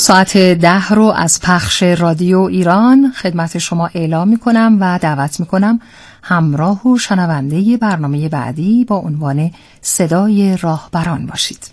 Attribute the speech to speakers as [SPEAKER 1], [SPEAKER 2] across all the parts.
[SPEAKER 1] ساعت 10 رو از پخش رادیو ایران خدمت شما اعلام میکنم و دعوت میکنم همراه و شنونده برنامه بعدی با عنوان صدای راهبران باشید.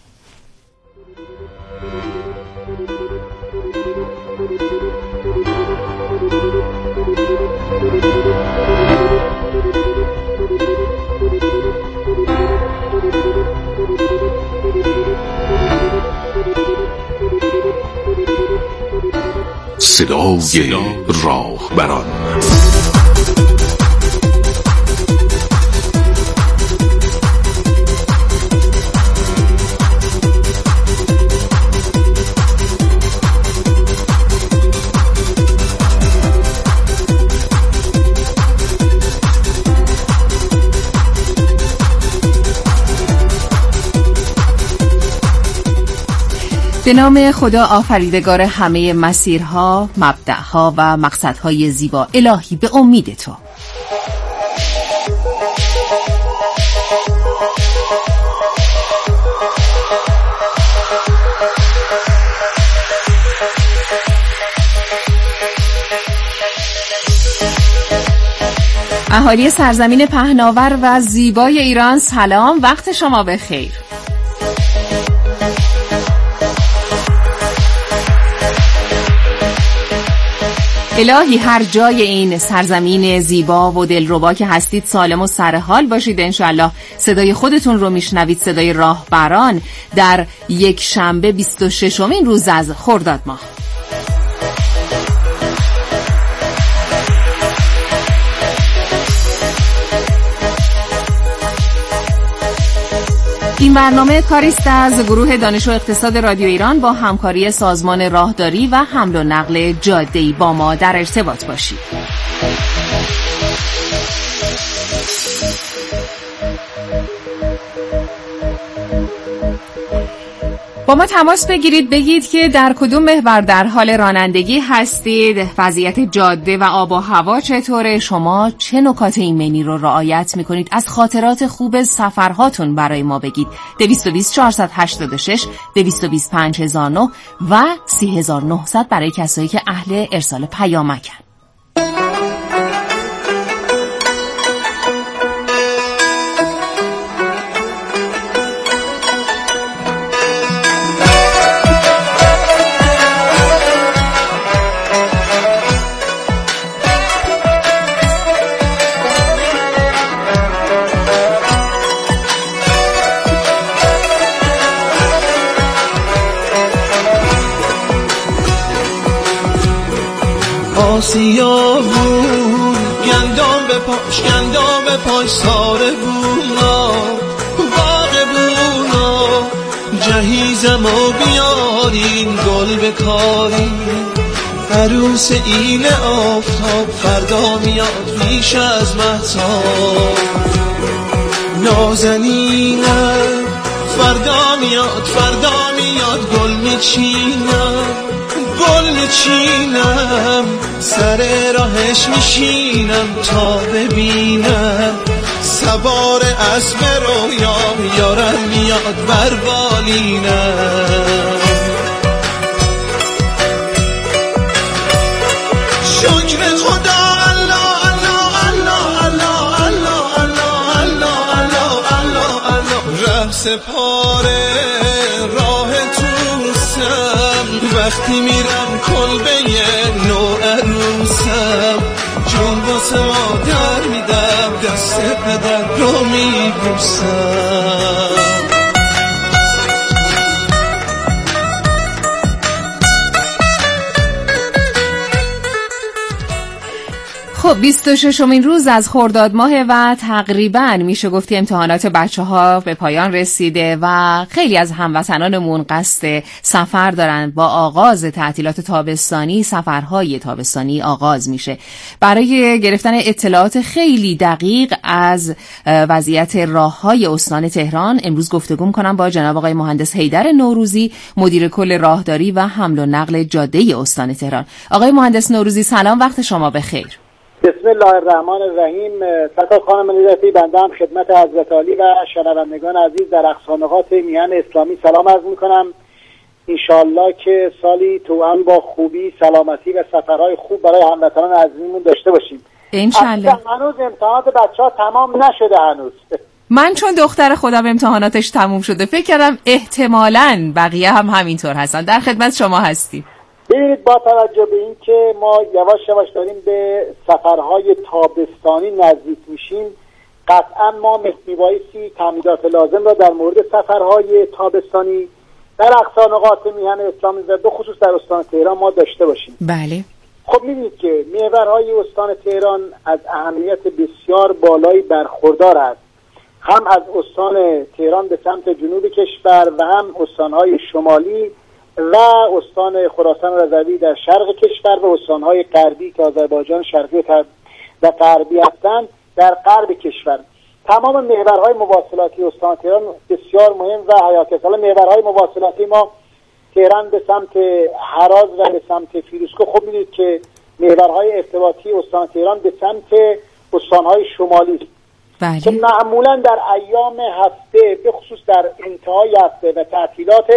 [SPEAKER 2] صدای راهبران.
[SPEAKER 3] به نام خدا آفریدگار همه مسیرها، مبدأها و مقصدهای زیبا. الهی به امید تو. اهالی سرزمین پهناور و زیبای ایران، سلام، وقت شما بخیر. الهی هر جای این سرزمین زیبا و دلربا که هستید سالم و سرحال باشید. انشالله صدای خودتون رو میشنوید، صدای راهبران، در یک شنبه 26مین روز از خرداد ماه. این برنامه کاریست از گروه دانش و اقتصاد رادیو ایران با همکاری سازمان راهداری و حمل و نقل جاده‌ای. با ما در ارتباط باشید. با ما تماس بگیرید، بگید که در کدوم محور در حال رانندگی هستید، وضعیت جاده و آب و هوا چطوره، شما چه نکات ایمنی رو رعایت میکنید، از خاطرات خوب سفرهاتون برای ما بگید. 220 486 220 5009 و 3900 برای کسایی که اهل ارسال پیامکن.
[SPEAKER 4] آسیا بود گندم به پاش ساره بونا باغ بونا جهیزم و بیارین گل بکاری عروس ایل آفتاب فردا میاد پیش از مهتاب نازنینم فردا میاد گل میچینم سر راهش میشینم تا ببینم سوار اسب رویام یارم میاد بر بالینم شکر خدا الله الله الله الله الله الله الله الله الله ره سپاره راه توسم وقتی میرم کلبه نو عروسم جون واسه مادر میدم دست پدر رو میبوسم
[SPEAKER 3] خب 26مین روز از خرداد ماه و تقریباً میشه گفتی امتحانات بچه‌ها به پایان رسیده و خیلی از هموطنانمون قصد سفر دارن. با آغاز تعطیلات تابستانی سفرهای تابستانی آغاز میشه. برای گرفتن اطلاعات خیلی دقیق از وضعیت راههای استان تهران امروز گفتگو می‌کنم با جناب آقای مهندس حیدر نوروزی، مدیر کل راهداری و حمل و نقل جاده استان تهران. آقای مهندس نوروزی سلام، وقت شما بخیر.
[SPEAKER 5] بسم الله الرحمن الرحیم. سرکار خانم مدیریتی، بنده هم خدمت حضرت عالی و شنوندگان عزیز در اقصا نقاط میهن اسلامی سلام عرض میکنم. انشالله که سالی توأم با خوبی، سلامتی و سفرهای خوب برای هموطنان عزیزمون داشته باشیم.
[SPEAKER 3] انشالله.
[SPEAKER 5] هنوز امتحانات بچه‌ها تمام نشده هنوز.
[SPEAKER 3] من چون دختر خودم امتحاناتش تموم شده فکر کردم احتمالاً بقیه هم همینطور هستن. در خدمت شما هستیم.
[SPEAKER 5] ببینید، با توجه به این که ما یواش یواش داریم به سفرهای تابستانی نزدیک میشیم، قطعا ما میبایستی تمهیدات لازم را در مورد سفرهای تابستانی در اقصا نقاط میهن اسلامی و به خصوص در استان تهران ما داشته باشیم.
[SPEAKER 3] بله.
[SPEAKER 5] خب می‌بینید که محورهای استان تهران از اهمیت بسیار بالایی برخوردار است، هم از استان تهران به سمت جنوب کشور و هم استانهای شمالی و استان خراسان رضوی در شرق کشور و استانهای غربی که آذربایجان شرقی و غربی هستند در غرب کشور. تمام محورهای مواصلاتی استان تهران بسیار مهم و حیاتی است. حالا محورهای مواصلاتی ما تهران به سمت هراز و به سمت فیروزکوه، خب می‌دونید که محورهای ارتباطی استان تهران به سمت استانهای شمالی
[SPEAKER 3] بله.
[SPEAKER 5] که معمولا در ایام هفته به خصوص در انتهای هفته و تعطیلات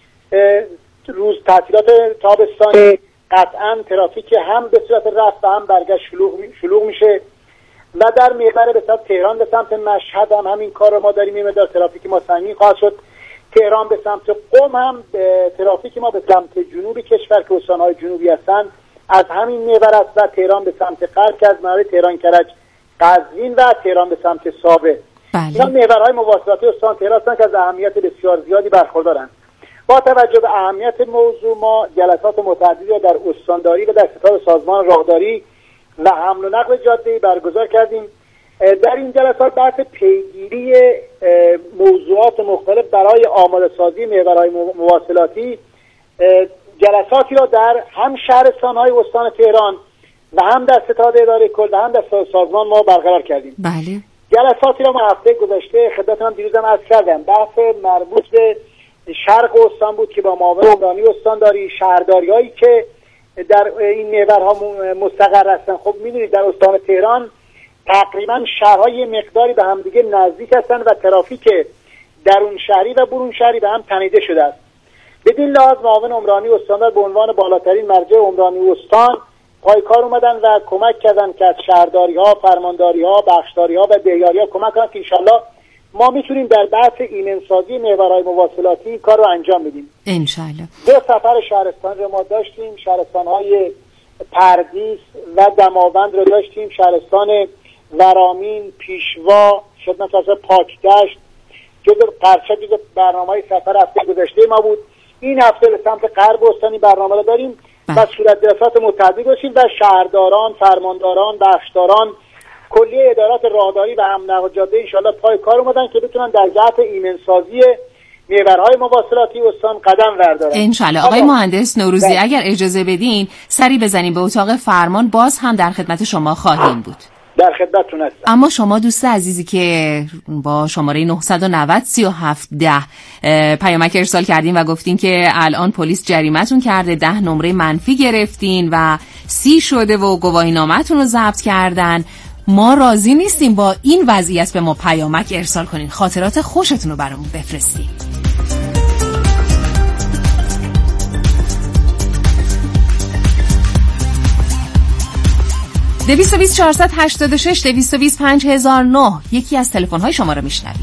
[SPEAKER 5] تعطیلات تابستانی قطعا ترافیک هم به صورت رفت و هم برگشت شلوغ میشه و در محور به سمت تهران به سمت مشهد هم همین کار رو ما داریم. این مقدار ترافیک ما سنگین خواهد شد. تهران به سمت قم هم ترافیک ما به سمت جنوب کشور که استان‌های جنوبی هستن از همین محور است و تهران به سمت غرب که از محور تهران کرج قزوین و تهران به سمت ساوه.
[SPEAKER 3] بله.
[SPEAKER 5] این محورهای مواصلاتی استان تهران هستند که از اهمیت بسیار زیادی برخوردارند. با توجه به اهمیت موضوع ما جلسات متعددی در استانداری و در ستاد سازمان راهداری و حمل و نقل جاده‌ای برگزار کردیم. در این جلسات بحث پیگیری موضوعات مختلف برای آماده سازی محورهای مواصلاتی جلساتی را در هم شهرستان‌های استان تهران و هم در ستاد اداره کل و هم در سازمان ما برقرار کردیم.
[SPEAKER 3] بله.
[SPEAKER 5] جلساتی را ما هفته گذشته خدمتتون دیروزم عرض کردم. بحث مربوط به شرق استان بود که با معاون عمرانی استانداری شهرداری‌هایی که در این محورها مستقر هستن. خب می‌دونید در استان تهران تقریبا شهرهای مقداری به هم دیگه نزدیک هستند و ترافیک درون شهری و برون شهری به هم تنیده شده است. بدین لحاظ معاون عمرانی استاندار به عنوان بالاترین مرجع عمرانی استان پایکار اومدن و کمک کردن که از شهرداری‌ها، فرمانداری‌ها، بخشداری‌ها و دهیاری‌ها کمک کنن که انشالله ما میتونیم در بحث ایمنسازی محورهای مواصلاتی این کار رو انجام بدیم.
[SPEAKER 3] انشالله.
[SPEAKER 5] دو سفر شهرستان رو ما داشتیم، شهرستان‌های پردیس و دماوند رو داشتیم، شهرستان ورامین، پیشوا، خدمت پاکدشت جزو قرچه جزو برنامه‌های سفر هفته گذشته ما بود. این هفته به سمت غرب استانی برنامه رو داریم و صورت جلسات متعددی داشتیم و شهرداران، فرمانداران، بخشداران، کلیه ادارات راهداری و حمل و نقل جاده انشالله پای کار اومدن که بتونن در جهت ایمنسازی محورهای مواصلاتی استان قدم بردارن.
[SPEAKER 3] انشالله. آقای مهندس نوروزی اگر اجازه بدین سری بزنیم به اتاق فرمان، باز هم در خدمت شما خواهیم بود.
[SPEAKER 5] در خدمتتون هستم.
[SPEAKER 3] اما شما دوست عزیزی که با شماره 990 3710 پیامک ارسال کردین و گفتین که الان پلیس جریمتون کرده، 10 نمره منفی گرفتین و 30 شده و گواهینامه‌تون رو ضبط کردن، ما راضی نیستیم با این وضعیت به ما پیامک ارسال کنین، خاطرات خوشتون رو برامون بفرستین. 220 486 220 5009 یکی از تلفن‌های شما رو میشنویم.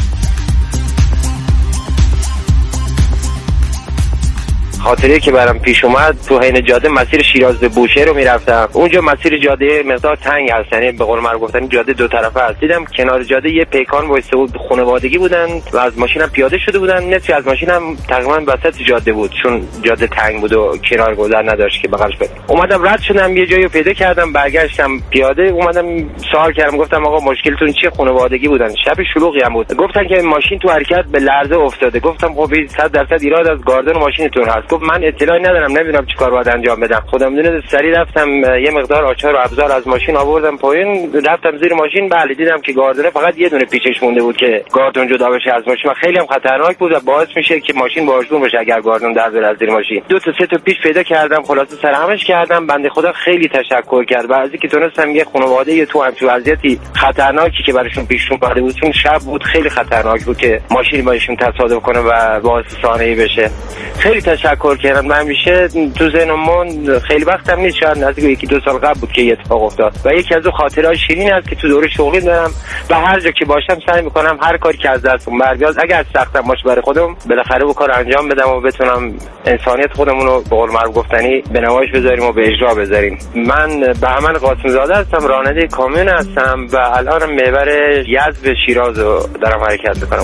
[SPEAKER 6] خاطره که برام پیش اومد تو حین جاده مسیر شیراز به بوشهر رو میرفتم. اونجا مسیر جاده مقدار تنگ هست، یعنی به قول معروف گفتن جاده دو طرفه است. دیدم کنار جاده یه پیکان وایسته بود، خانوادگی بودن و از ماشینم پیاده شده بودن. نصفی از ماشینم تقریبا وسط جاده بود چون جاده تنگ بود و کنار گذر نداشت که بغلش بره. اومدم رد شدم، یه جایی پیدا کردم، برگشتم پیاده اومدم سوال کردم، گفتم آقا مشکلتون چیه؟ خانوادگی بودن، شب شلوغی هم بود. گفتن که ماشین تو حرکت به لرزه افتاده. گفتم خب 100% ایراد از گاردن ماشینتون هست. گفت من اطلاعی ندارم، نمیدونم چیکار باید انجام بدم. خودم میدونه سری رفتم یه مقدار آچار و ابزار از ماشین آوردم پایین، رفتم زیر ماشین. بله دیدم که گاردونه فقط یه دونه پیچش مونده بود که گاردون جدا بشه از ماشین و خیلی هم خطرناک بود و باعث میشه که ماشین باجدون بشه اگر گاردون در بره از زیر ماشین. 2 تا 3 تا پیچ پیدا کردم، خلاصه سر همش کردم. بنده خدا خیلی تشکر کرد و از اینکه تونستم یه خانواده تو همچین وضعیتی خطرناکی که براشون پیش اومده بود، چون شب بود خیلی خطرناک بود که ماشین باشون تصادف کنه و باعث صحنه‌ای بشه. خیلی تشکر کردم. من همیشه تو ذهنم خیلی وقتم نیست، شاید نزدیک 1-2 سال قبل بود که یه اتفاق افتاد و یکی از اون خاطره‌های شیرین است که تو دوره شغلی دارم و هر جا که باشم سعی می‌کنم هر کاری که از دستم برمیاد اگر سختم باشه برای خودم بالاخره اون کارو انجام بدم و بتونم انسانیت خودمون رو به قول معروف گفتنی به نمایش بذاریم و به اجرا بذاریم. من بهمن قاسم زاده هستم، راننده کامیون هستم و الان محور یزد شیراز رو دارم حرکت می‌کنم.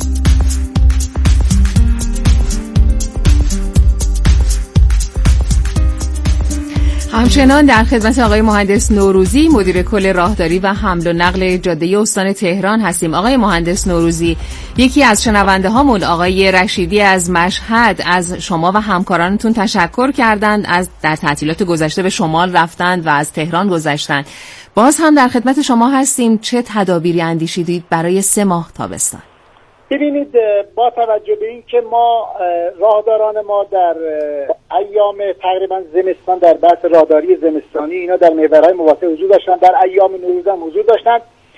[SPEAKER 3] همچنان در خدمت آقای مهندس نوروزی، مدیر کل راهداری و حمل و نقل جاده استان تهران هستیم. آقای مهندس نوروزی، یکی از شنونده هامون آقای رشیدی از مشهد از شما و همکارانتون تشکر کردند، از در تعطیلات گذشته به شمال رفتند و از تهران گذشتند. باز هم در خدمت شما هستیم. چه تدابیری اندیشیدید برای 3 ماه تابستان؟
[SPEAKER 5] ببینید، با توجه به این که ما راهداران ما در ایام تقریبا زمستان در بحث راهداری زمستانی اینا در محورهای مواسط حضور داشتن، در ایام نوروز هم حضور داشتن،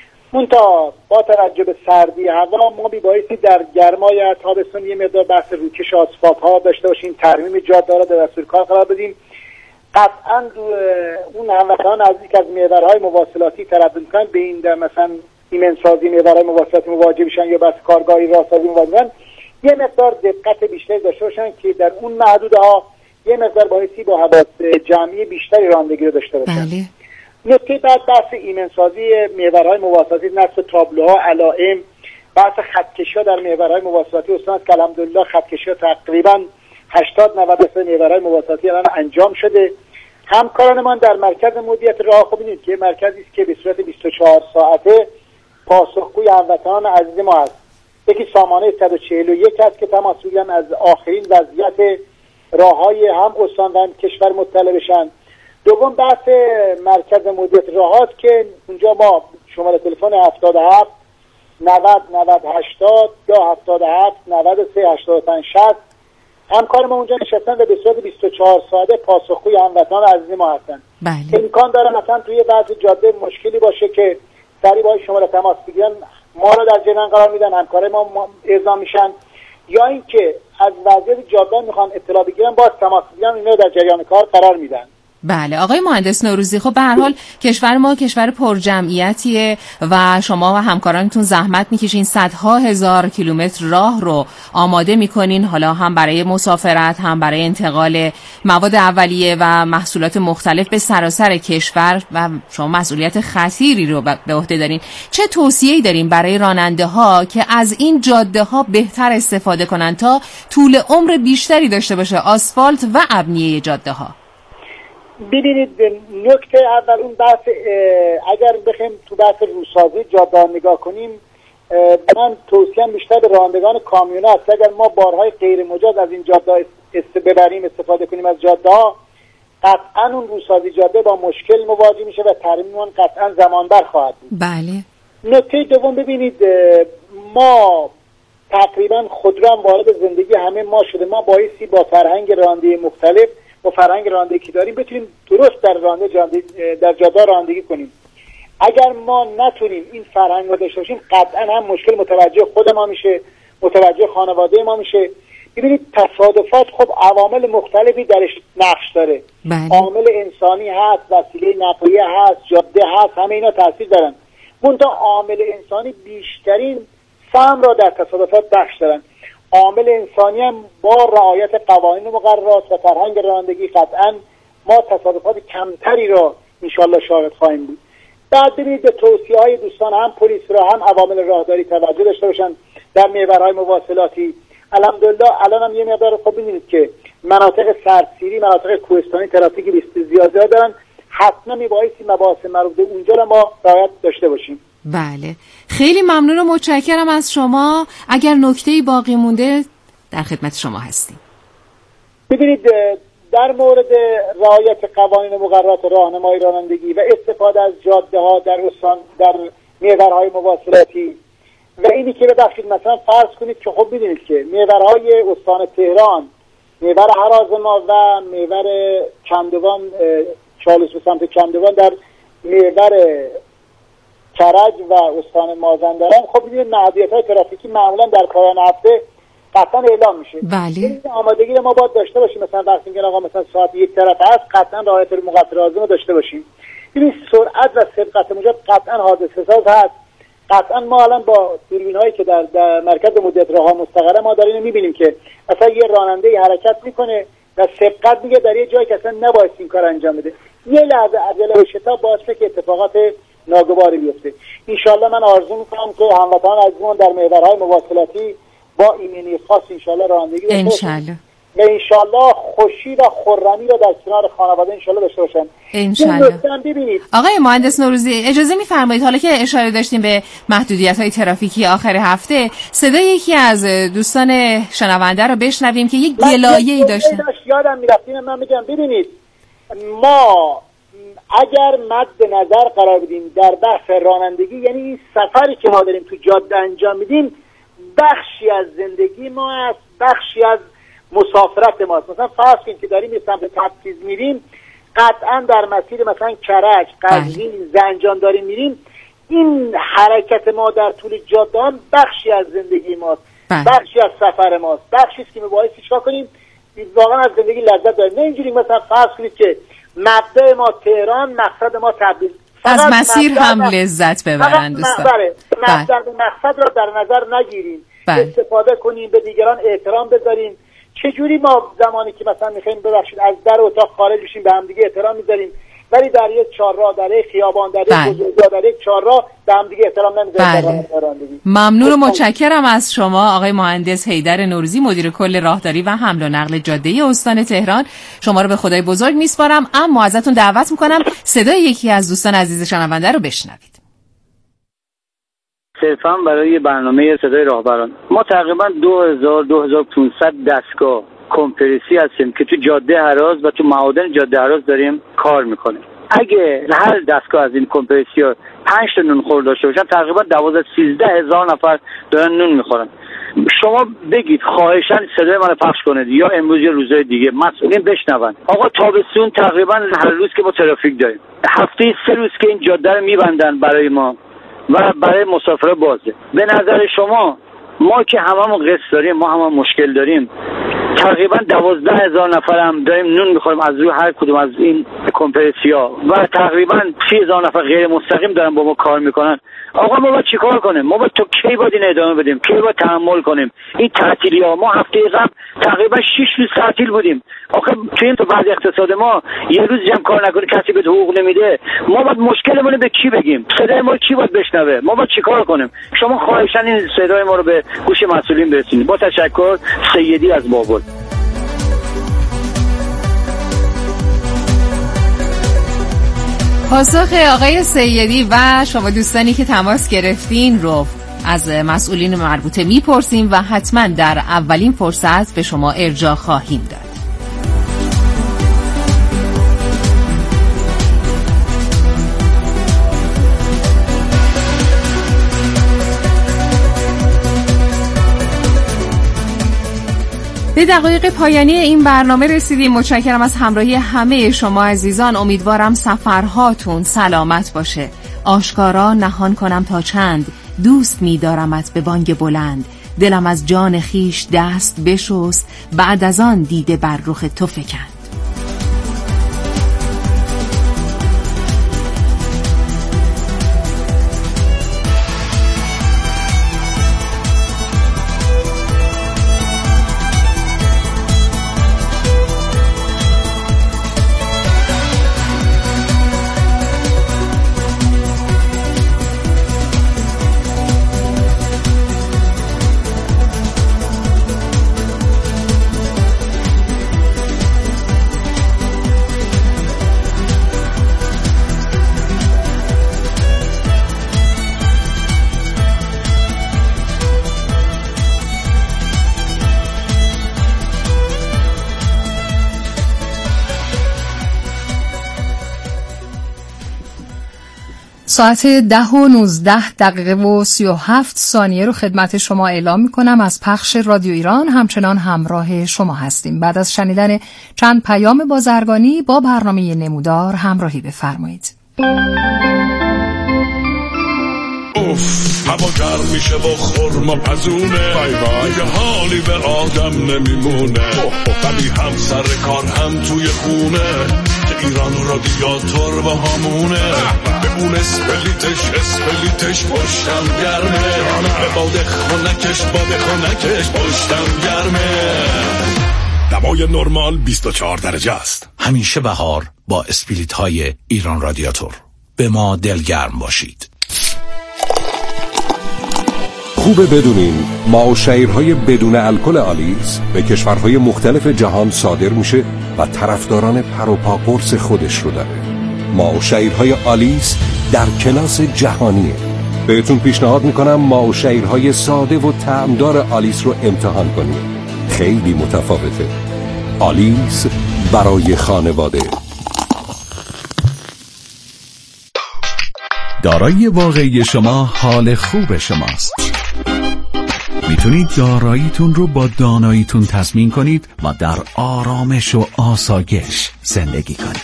[SPEAKER 5] منتها با توجه به سردی هوا ما میبایستی در گرمای تابستان یه مقدار بحث روکش آسفالت ها داشته باشیم، ترمیم جاده را در دستور کار قرار بدیم. قطعا اون هموطنان نزدیک از محورهای مواصلاتی تردد میکنن به این در مثلا ایمنسازی محورهای مواصلاتی مواجه بشن یا بس کارگاهی راهسازی مواجه بشن، یه مقدار دقت بیشتری داشته باشن که در اون محدودها یه مقدار بایستی با حواس جمعی بیشتری رانندگی رو داشته باشن.
[SPEAKER 3] بله.
[SPEAKER 5] نکته بعد بحث ایمنسازی محورهای مواصلاتی، نصب تابلوها، علائم، بحث خطکشی‌ها در محورهای مواصلاتی استان است که الحمدلله خطکشی‌ها تقریبا 80-90% محورهای مواصلاتی الان انجام شده. همکارانمان در مرکز مدیریت راه، خب ببینید که مرکزی است که به صورت 24 ساعته پاسخگوی هموطنان عزیز ما است. یکی سامانه 141 است که تماس می‌گیرن از آخرین وضعیت راه‌های هم استان و هم کشور مطلع بشن. دوم بحث مرکز مدیریت راهات که اونجا ما شماره تلفن 77 90 90 80 یا 77 93 85 60 همکار ما اونجا نشستن و به صورت 24 ساعته پاسخگوی هموطنان عزیز ما هستن.
[SPEAKER 3] بله.
[SPEAKER 5] امکان داره مثلا توی بعضی جاده مشکلی باشه که سریع باید شماره تماس بگیرن، ما رو در جریان قرار میدن، همکارای ما اعزام میشن، یا اینکه از وضعیت جاده میخوان اطلاع بگیرن باز تماس بگیرن، اینا در جریان کار قرار میدن.
[SPEAKER 3] بله آقای مهندس نوروزی، خب به هر حال کشور ما کشور پرجمعیتیه و شما و همکارانتون زحمت میکشین، صدها هزار کیلومتر راه رو آماده میکنین، حالا هم برای مسافرت هم برای انتقال مواد اولیه و محصولات مختلف به سراسر کشور و شما مسئولیت خطیری رو به عهده دارین. چه توصیه‌ای دارین برای راننده ها که از این جاده ها بهتر استفاده کنن تا طول عمر بیشتری داشته باشه آسفالت و ابنیه جاده ها؟
[SPEAKER 5] ببینید، نکته اول اون بحث، اگر بخیم تو بحث روسازی جاده نگاه کنیم، من توصیم بیشتر به رانندگان کامیون است که اگر ما بارهای غیر مجاز از این جاده ببریم، استفاده کنیم از جاده ها، قطعا اون روسازی جاده با مشکل مواجه میشه و ترمیم اون قطعا زمان بر خواهد بود.
[SPEAKER 3] بله.
[SPEAKER 5] نکته دوم، ببینید ما تقریبا خودرو هم وارد زندگی همه ما شده، ما بایستی با فرهنگ رانندگی مختلف با فرهنگ رانندگی که داریم بتونیم درست در جاده رانندگی کنیم. اگر ما نتونیم این فرهنگ رو داشته باشیم، قطعا هم مشکل متوجه خود ما میشه، متوجه خانواده ما میشه. ببینید تصادفات خب عوامل مختلفی درش نقش داره. عامل انسانی هست، وسیله نقلیه هست، جاده هست، همه اینا تاثیر دارن. منتها عامل انسانی بیشترین سهم را در تصادفات بخش دارن. عامل انسانی هم با رعایت قوانین و مقررات و فرهنگ رانندگی قطعا ما تصادفات کمتری را انشالله شاهد خواهیم بود. بعد ببینید به توصیه‌های دوستان هم پلیس را هم عوامل راهداری توجه داشته باشن در محورهای مواصلاتی. الحمدلله الان هم یه مقدار خوب ببینید که مناطق سردسیری، مناطق کوهستانی ترافیک زیاده دارن، حتما میبایستی مباحث مربوط به اونجا را ما رعایت داشته باشیم.
[SPEAKER 3] بله، خیلی ممنون و متشکرم از شما. اگر نکته‌ای باقی مونده در خدمت شما هستیم.
[SPEAKER 5] ببینید در مورد رعایت قوانین و مقررات راهنمایی رانندگی و استفاده از جاده ها در محورهای مواصلاتی و اینی که ببخشید مثلا فرض کنید که خب میدونید که محورهای استان تهران، محور هرازما و محور کندوان، چالوس به سمت کندوان در محور کرج و استان مازندران، خب میدونید محدودیت‌های ترافیکی معمولا در پایان هفته قطعا اعلام میشه.
[SPEAKER 1] بله.
[SPEAKER 5] آمادگی رو ما باید داشته باشیم. مثلا وقتی میگن آقا مثلا ساعت یک طرف هست، قطعا رعایت مقطع لازم رو داشته باشیم. ببین سرعت و سبقت موجب قطعا حادثه ساز هست. قطعا ما الان با دوربین‌هایی که در مرکز مدیریت راه‌ها مستقره ما داریم می‌بینیم که مثلا یه راننده حرکت میکنه و سبقت میگه در یه جایی که اصلا نباید این کار انجام بده، یه لحظه عجله و شتاب باعث میشه که اتفاقات ناگواری بیفته. ان من آرزو میکنم که هموطنان عزیزمون در محورهای مواصلاتی با ایمنی خاص ان رانندگی
[SPEAKER 1] انشالله
[SPEAKER 5] و انشالله خوشی و خرمی رو در کنار خانواده انشالله داشته باشن.
[SPEAKER 1] انشالله.
[SPEAKER 5] ببینید
[SPEAKER 3] آقای مهندس نوروزی اجازه میفرمایید حالا که اشاره داشتیم به محدودیت‌های ترافیکی آخر هفته، صدای یکی از دوستان شنونده رو بشنویم که یک گلایه‌ای داشتن.
[SPEAKER 5] یادم میرفتیم من میگم ببینید ما اگر مد نظر قرار بدیم در بحث رانندگی، یعنی این سفری که ما داریم تو جاده انجام میدیم بخشی از زندگی ما است، بخشی از مسافرت ماست. مثلا فرض کنید که داریم به سمت تبریز میریم، قطعا در مسیر مثلا کرج، قزوین، زنجان داریم میریم، این حرکت ما در طول جاده هم بخشی از زندگی ماست، بخشی از سفر ماست، بخشی است که میبایستی چیکار کنیم واقعا از زندگی لذت داریم. نه اینجوری مثلا فرض کنید که مبدأ ما تهران، مقصد ما تبریز،
[SPEAKER 3] از مسیر هم لذت ببرن دوستان.
[SPEAKER 5] مقصد را در نظر نگیریم، استفاده کنیم، به دیگران احترام بذاریم. چجوری ما زمانی که مثلا میخوایم ببخشید از در اتاق خارج بشیم به هم دیگه احترام میذاریم، ولی در یک چهارراه، در یک خیابان، در یک بزرگراه، در یک چهارراه به هم دیگه احترام نمیذاریم.
[SPEAKER 3] ممنون و متشکرم از شما آقای مهندس حیدر نوروزی، مدیر کل راهداری و حمل و نقل جاده استان تهران. شما رو به خدای بزرگ میسپارم، اما ازتون دعوت میکنم صدای یکی از دوستان عزیز شنونده رو بشنوید.
[SPEAKER 7] صرفا برای برنامه صدای راهبران ما تقریبا 2500 دستگاه کمپرسی هستیم که تو جاده هراز و تو معادن جاده هراز داریم کار میکنیم. اگه هر دستگاه از این کمپرسی‌ها 5 تا نون خور داشته باشن، تقریبا 12-13 هزار نفر دارن نون میخورن. شما بگید خواهشاً صدای منو پخش کنید یا امروز یا روزهای دیگه مسئولین بشنون. آقا تابستون تقریبا هر روز که ما ترافیک داریم، هفته 3 روز که این جاده رو میبندن برای ما و برای مسافرها بازه. به نظر شما ما که هممون قصد داریم، ما هممون مشکل داریم، تقریبا 12,000 نفر هم داریم نون میخوریم از روی هر کدوم از این کمپرسی‌ها و تقریبا 30,000 نفر غیر مستقیم دارن با ما کار میکنن. آقا ما باید چیکار کنیم؟ ما باید تا کی باید این ادامه بدیم؟ کی باید تحمل کنیم این تعطیلی‌ها؟ ما هفته قبل تقریبا 6 روز تعطیل بودیم. آخه تو این تو بعد اقتصاد ما یه روز هم کار نکنی کسی به حقوق نمیده. ما باید مشکلمون به کی بگیم؟ صدای ما کی باید بشنوه؟ ما باید چیکار کنیم؟ شما خواهشاً این صدای ما رو به گوش مسئولین برسونید. با تشکر، سیدی از بابل.
[SPEAKER 3] پاسخ آقای سیدی و شما دوستانی که تماس گرفتین رو از مسئولین مربوطه میپرسیم و حتما در اولین فرصت به شما ارجاع خواهیم داد. به دقایق پایانی این برنامه رسیدیم. متشکرم از همراهی همه شما عزیزان. امیدوارم سفرهاتون سلامت باشه. آشکارا نهان کنم تا چند، دوست می‌دارمت به بانگ بلند. دلم از جان خیش دست بشست، بعد از آن دیده بر رخ تو فکند.
[SPEAKER 1] ساعت 10:19 و 37 ثانیه رو خدمت شما اعلام می‌کنم. از پخش رادیو ایران همچنان همراه شما هستیم. بعد از شنیدن چند پیام بازرگانی با برنامه نمودار همراهی بفرمایید.
[SPEAKER 2] هوا گرم میشه و خرما پزونه، دیگه حالی به آدم نمیمونه، ولی هم سر کار هم توی خونه که ایران رادیاتور با همونه، به اون اسپلیتش پشتم گرمه، به باد خونکش پشتم گرمه. دوای نرمال 24 درجه است.
[SPEAKER 8] همیشه بهار با اسپلیت های ایران رادیاتور. به ما دلگرم باشید.
[SPEAKER 9] خوبه بدونین معاشیرهای بدون الکل آلیس به کشورهای مختلف جهان صادر میشه و طرفداران پروپا قرص خودش رو داره. معاشیرهای آلیس در کلاس جهانیه. بهتون پیشنهاد میکنم معاشیرهای ساده و طعمدار آلیس رو امتحان کنید. خیلی متفاوته. آلیس برای خانواده.
[SPEAKER 10] دارایی واقعی شما حال خوب شماست. میتونید داراییتون رو با داناییتون تضمین کنید و در آرامش و آسایش زندگی کنید.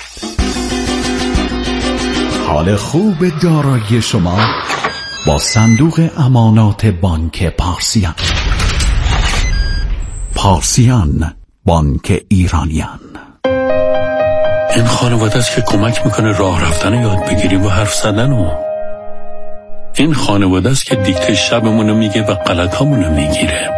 [SPEAKER 10] حال خوب دارایی شما با صندوق امانات بانک پارسیان. پارسیان، بانک ایرانیان.
[SPEAKER 11] این خانواده است که کمک میکنه راه رفتن یاد بگیریم و حرف زدن و این خانواده است که دیکته شبمونو میگه و غلطامونو میگیره.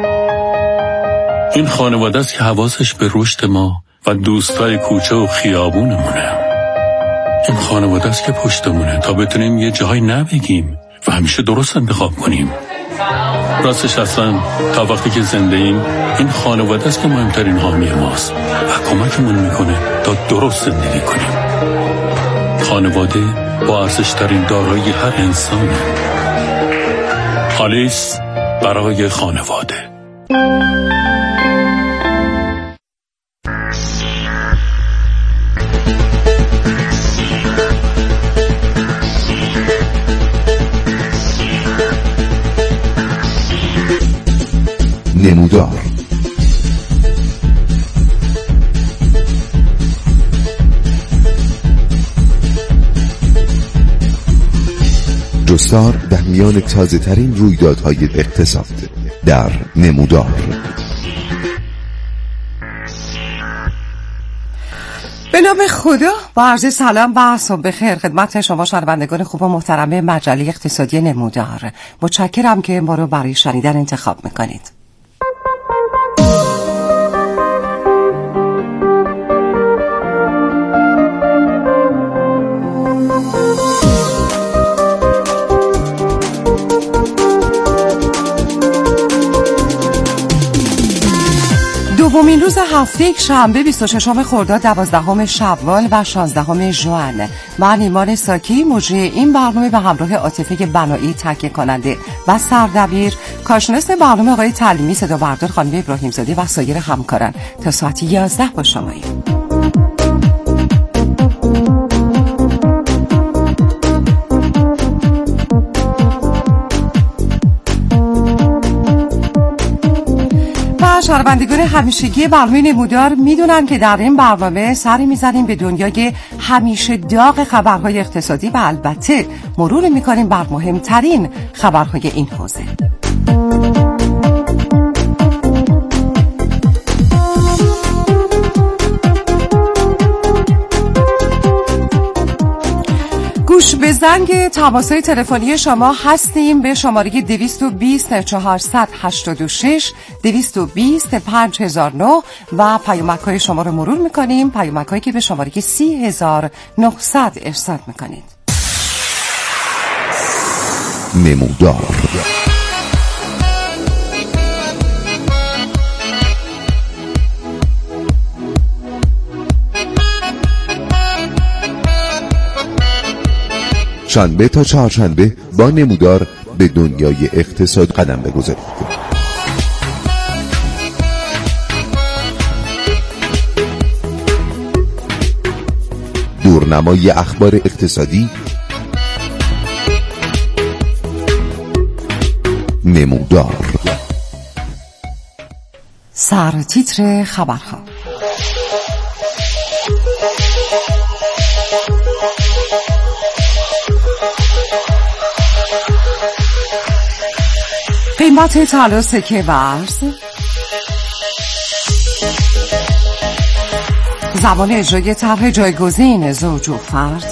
[SPEAKER 11] این خانواده است که حواسش به رشد ما و دوستای کوچه و خیابونمونه. این خانواده است که پشتمونه تا بتونیم یه جایی نبگیم و همیشه درست انتخاب کنیم. راستش اصلا تا وقتی که زنده ایم این خانواده است که مهمترین حامی ماست و کمکمون میکنه تا درست زندگی کنیم. خانواده با ارزش‌ترین دارایی هر انسانه. آلیس برای خانواده.
[SPEAKER 2] نمودار جستار در میان تازه ترین رویدادهای اقتصاد در نمودار.
[SPEAKER 12] به نام خدا با عرض سلام و صبح بخیر خدمت شما شنوندگان خوب و محترم مجله اقتصادی نمودار. متشکرم که ما رو برای شنیدن انتخاب میکنید. دومین روز هفته شنبه 26 خرداد 12 شوال و 16 ژوئن. من ایمان ساکی مجری این برنامه به همراه عاطفه بنایی تهیه کننده و سردبیر، کارشناس برنامه آقای تعلیمی، صدا بردار خانم ابراهیم زاده و سایر همکاران تا ساعت 11 با شماییم. شنوندگان همیشگی برنامه نمودار میدونن که در این برنامه سری میزنیم به دنیای همیشه داغ خبرهای اقتصادی و البته مرور میکنیم بر مهمترین خبرهای این حوزه. گوش به زنگ تماس‌های تلفنی شما هستیم به شماره 220 486 220 5009 و پیامک‌های شما رو مرور می‌کنیم، پیامک‌هایی که به شماره 30900 ارسال می‌کنید.
[SPEAKER 2] نمودار شنبه تا چهارشنبه با نمودار به دنیای اقتصاد قدم بگذارید. دورنمای اخبار اقتصادی،
[SPEAKER 13] نمودار.
[SPEAKER 12] سرتیتر خبرها. قیمت طلا، سکه و ارز، زمان اجرای طرح جایگزین زوج و فرد،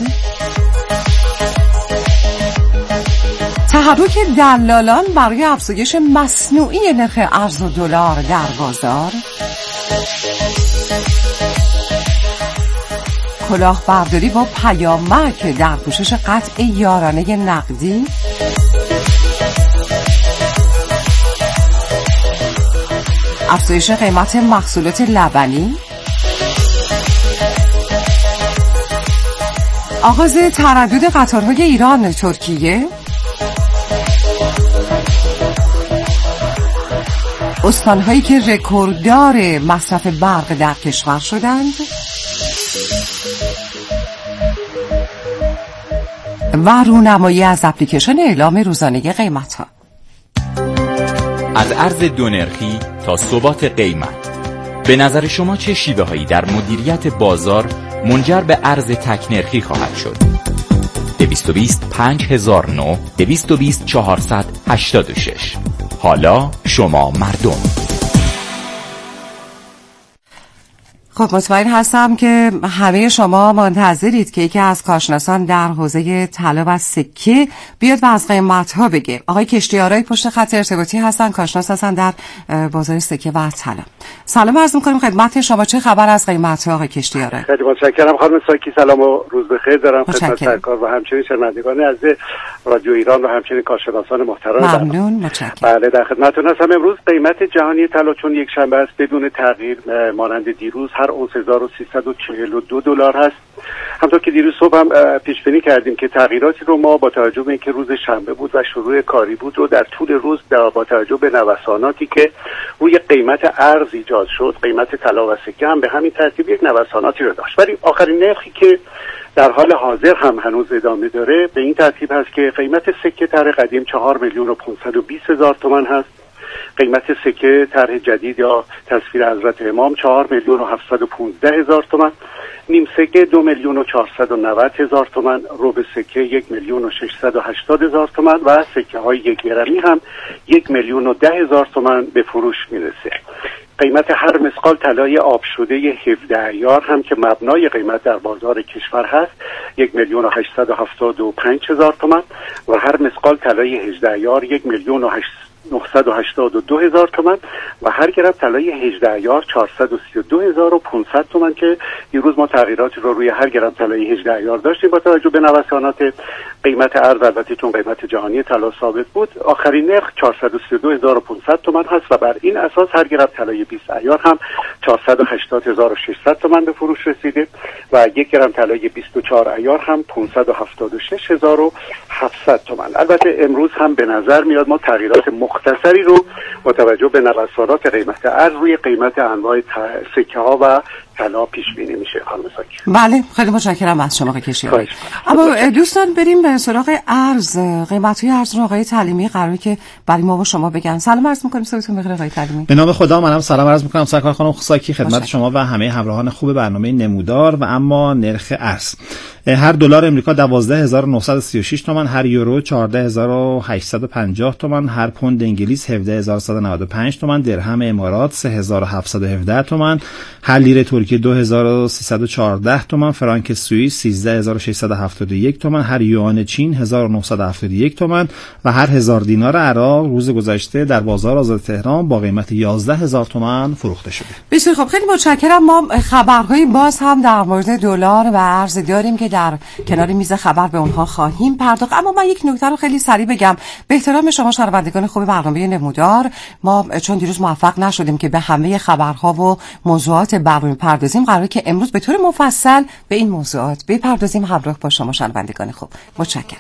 [SPEAKER 12] تحرک دلالان برای افزایش مصنوعی نرخ ارز و دلار در بازار، کلاهبرداری با پیامک در پوشش قطع یارانه نقدی، افزایش قیمت محصولات لبنی، آغاز تردد قطارهای ایران ترکیه، استانهایی که رکورددار مصرف برق در کشور شدند و رونمایی از اپلیکیشن اعلام روزانه قیمت‌ها.
[SPEAKER 14] از ارز دو نرخی تا ثبات قیمت، به نظر شما چه شیوه‌هایی در مدیریت بازار منجر به ارز تک نرخی خواهد شد؟ 220 5009 220 486. حالا شما مردم.
[SPEAKER 12] خب مطمئن هستم که همه شما منتظرید که یکی از کارشناسان در حوزه طلا و سکه بیاد و از قیمت‌ها بگه. آقای کشتیارای پشت خط ارتباطی هستن، کارشناس هستن در بازار سکه و طلا. سلام عرض می‌کنیم خدمت شما، چه خبر از قیمت‌ها آقای کشتیارای؟
[SPEAKER 15] خیلی متشکرم خانم ساکی، سلام و روز بخیر دارم خدمت سرکار و همچنین شنوندگان عزیز رادیو ایران و همچنین کارشناسان محترم.
[SPEAKER 12] ممنون، متشکرم.
[SPEAKER 15] بله در خدمتتون هستم. امروز قیمت جهانی طلا چون یک شنبه است بدون تغییر مانند دیروز هر اونس 1342 دلار هست. همونطور که دیروز صبح هم پیش بینی کردیم که تغییراتی رو ما با توجه به اینکه روز شنبه بود و شروع کاری بود رو در طول روز با توجه به نوساناتی که روی قیمت ارز ایجاد شد، قیمت طلا و سکه هم به همین ترتیب یک نوساناتی رو داشت. ولی آخرین نرخی که در حال حاضر هم هنوز ادامه داره به این ترتیب هست که قیمت سکه طرح قدیم 4,520,000 تومان هست. قیمت سکه طرح جدید یا تصویر حضرت امام 4,715,000 تومان، نیم سکه 2,490,000 تومان، ربع سکه 1,680,000 تومان و سکه های 1 گرمی هم 1,010,000 تومان به فروش میرسه. قیمت هر مسقال طلای آب شده 17 ایار هم که مبنای قیمت در بازار کشور هست 1,875,000 تومان و هر مسقال طلای 18 ایار 1,982,000 تومان و هر گرم طلای 18 ایار 432,500 تومان که دیروز ما تغییراتی رو روی هر گرم طلای 18 ایار داشتیم با توجه به نوسانات قیمت ارز. البته چون قیمت جهانی طلا ثابت بود آخرین نرخ 432,500 تومان هست و بر این اساس هر گرم طلای 20 ایار هم 480,600 تومان به فروش رسیده و یک گرم طلای 24 ایار هم 576,700 تومان. البته امروز هم به نظر میاد ما تغییرات مختصری رو با توجه به نوسانات قیمت ارز روی قیمت انواع سکه ها و طلا پیش بینی میشه. خانم ساکی.
[SPEAKER 12] بله خیلی متشکرم از شما کشیاری. اما دوستان بریم به سراغ ارز. قیمت‌های ارز رو آقای تعلیمی قراره که برای ما و شما بگن. سلام عرض می‌کنیم صبحتون بخیر آقای تعلیمی.
[SPEAKER 16] به نام خدا منم سلام عرض می‌کنم سرکار خانم ساکی خدمت شما و همه همراهان خوب برنامه نمودار. و اما نرخ ارز، هر دلار امریکا 12,936 تومان، هر یورو 14,850 تومان، هر پوند انگلیس 17,195 تومان، درهم امارات 3,717 تومان، هر لیره ترکیه 2,314 تومان، فرانک سوئیس 13,671 تومان، هر یوان چین 1,971 تومان و هر 1000 دینار عراق روز گذشته در بازار آزاد تهران با قیمت 11,000 تومان فروخته شده.
[SPEAKER 12] بسیار خب خیلی متشکرم. ما خبرهای باز هم در مورد دلار و ارز داریم که در کنار میز خبر به اونها خواهیم پرداخت. اما من یک نکته رو خیلی سریع بگم به احترام شما شنوندگان خوب برنامه نمودار. ما چون دیروز موفق نشدیم که به همه خبرها و موضوعات برنامه پردازیم، قراره که امروز به طور مفصل به این موضوعات بپردازیم همراه با شما شنوندگان خوب. متشکرم.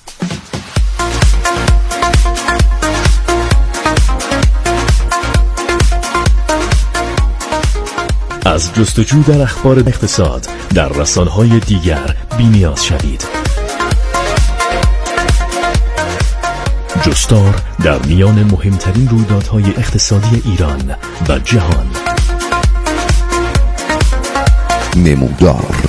[SPEAKER 17] از جستجو در اخبار اقتصاد در رسانه‌های دیگر بی‌نیاز شوید. جستار در میان مهمترین رویدادهای اقتصادی ایران و جهان.
[SPEAKER 13] نمودار.